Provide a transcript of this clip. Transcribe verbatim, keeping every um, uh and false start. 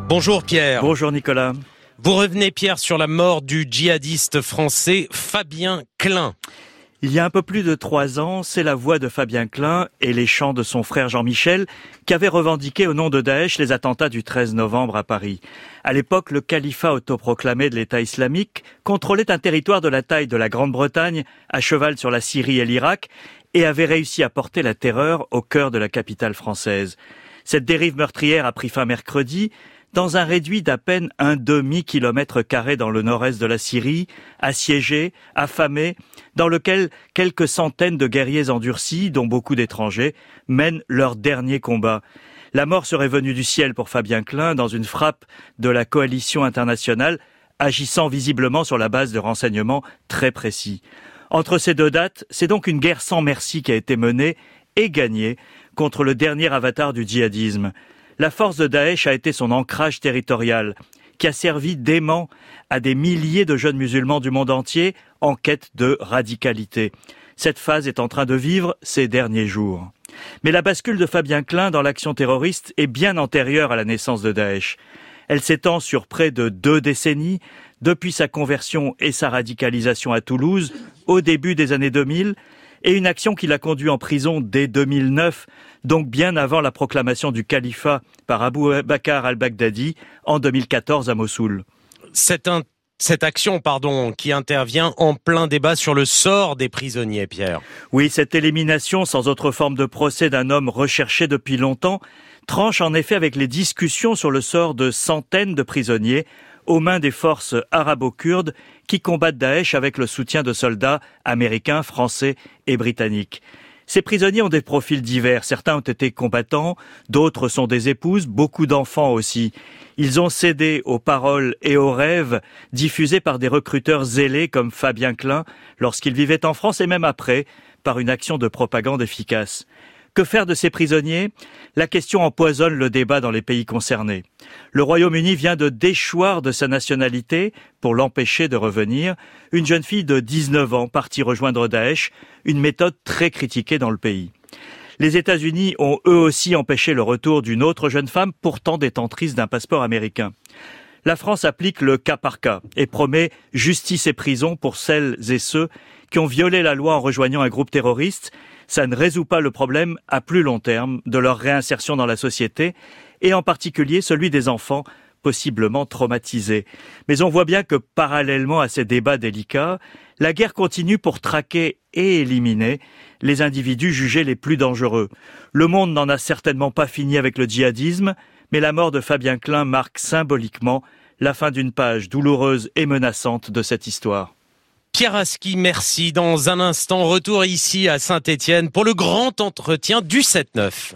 Bonjour Pierre. Bonjour Nicolas. Vous revenez Pierre sur la mort du djihadiste français Fabien Klein. Il y a un peu plus de trois ans, c'est la voix de Fabien Klein et les chants de son frère Jean-Michel qui avaient revendiqué au nom de Daesh les attentats du treize novembre à Paris. À l'époque, le califat autoproclamé de l'État islamique contrôlait un territoire de la taille de la Grande-Bretagne, à cheval sur la Syrie et l'Irak, et avait réussi à porter la terreur au cœur de la capitale française. Cette dérive meurtrière a pris fin mercredi, dans un réduit d'à peine un demi-kilomètre carré dans le nord-est de la Syrie, assiégé, affamé, dans lequel quelques centaines de guerriers endurcis, dont beaucoup d'étrangers, mènent leur dernier combat. La mort serait venue du ciel pour Fabien Klein dans une frappe de la coalition internationale, agissant visiblement sur la base de renseignements très précis. Entre ces deux dates, c'est donc une guerre sans merci qui a été menée et gagnée contre le dernier avatar du djihadisme. La force de Daesh a été son ancrage territorial, qui a servi d'aimant à des milliers de jeunes musulmans du monde entier en quête de radicalité. Cette phase est en train de vivre ces derniers jours. Mais la bascule de Fabien Klein dans l'action terroriste est bien antérieure à la naissance de Daesh. Elle s'étend sur près de deux décennies, depuis sa conversion et sa radicalisation à Toulouse, au début des années deux mille, et une action qui l'a conduit en prison dès deux mille neuf, donc bien avant la proclamation du califat par Abu Bakr al-Baghdadi en deux mille quatorze à Mossoul. C'est un, cette action pardon, qui intervient en plein débat sur le sort des prisonniers, Pierre. Oui, cette élimination sans autre forme de procès d'un homme recherché depuis longtemps tranche en effet avec les discussions sur le sort de centaines de prisonniers aux mains des forces arabo-kurdes qui combattent Daesh avec le soutien de soldats américains, français et britanniques. Ces prisonniers ont des profils divers. Certains ont été combattants, d'autres sont des épouses, beaucoup d'enfants aussi. Ils ont cédé aux paroles et aux rêves diffusés par des recruteurs zélés comme Fabien Klein lorsqu'il vivait en France et même après, par une action de propagande efficace. Que faire de ces prisonniers ? La question empoisonne le débat dans les pays concernés. Le Royaume-Uni vient de déchoir de sa nationalité pour l'empêcher de revenir une jeune fille de dix-neuf ans partie rejoindre Daesh, une méthode très critiquée dans le pays. Les États-Unis ont eux aussi empêché le retour d'une autre jeune femme pourtant détentrice d'un passeport américain. La France applique le cas par cas et promet justice et prison pour celles et ceux qui ont violé la loi en rejoignant un groupe terroriste. Ça ne résout pas le problème à plus long terme de leur réinsertion dans la société et en particulier celui des enfants possiblement traumatisés. Mais on voit bien que parallèlement à ces débats délicats, la guerre continue pour traquer et éliminer les individus jugés les plus dangereux. Le monde n'en a certainement pas fini avec le djihadisme, mais la mort de Fabien Klein marque symboliquement la fin d'une page douloureuse et menaçante de cette histoire. Pierre Aski, merci. Dans un instant, retour ici à Saint-Étienne pour le grand entretien du sept neuf.